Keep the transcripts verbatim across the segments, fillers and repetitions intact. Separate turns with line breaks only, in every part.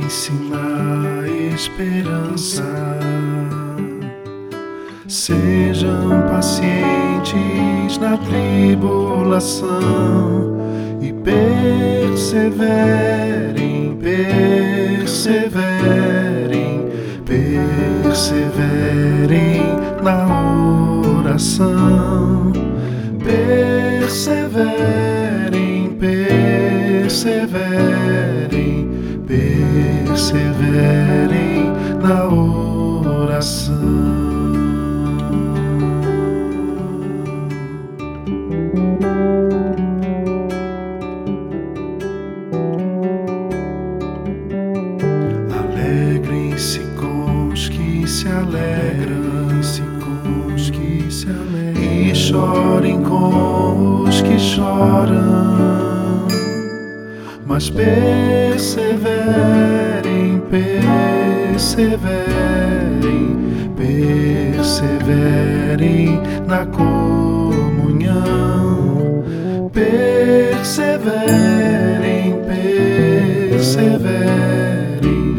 ensina esperança. Sejam pacientes na tribulação e perseverem, perseverem, perseverem na oração. Perseverem, perseverem, perseverem na oração. Alegrem-se com os que se alegram, se com os que se alegram, e chorem com os que choram, mas perseverem, perseverem, perseverem na comunhão. Perseverem, perseverem,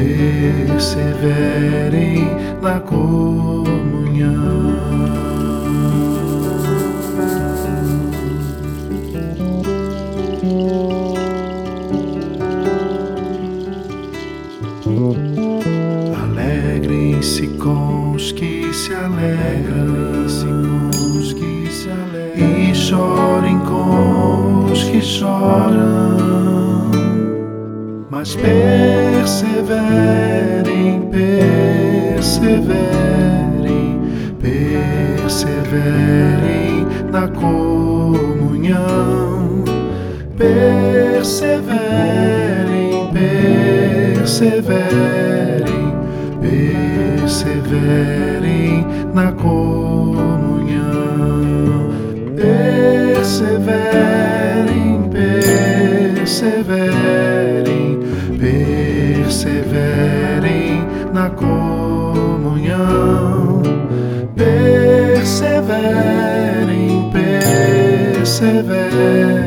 perseverem na comunhão. Alegrem-se com os que se alegram, se com os que se alegram, e chorem com os que choram, mas perseverem, perseverem, perseverem na comunhão. Perseverem, perseverem, perseverem na comunhão. Perseverem, perseverem, perseverem na comunhão. Perseverem, perseverem,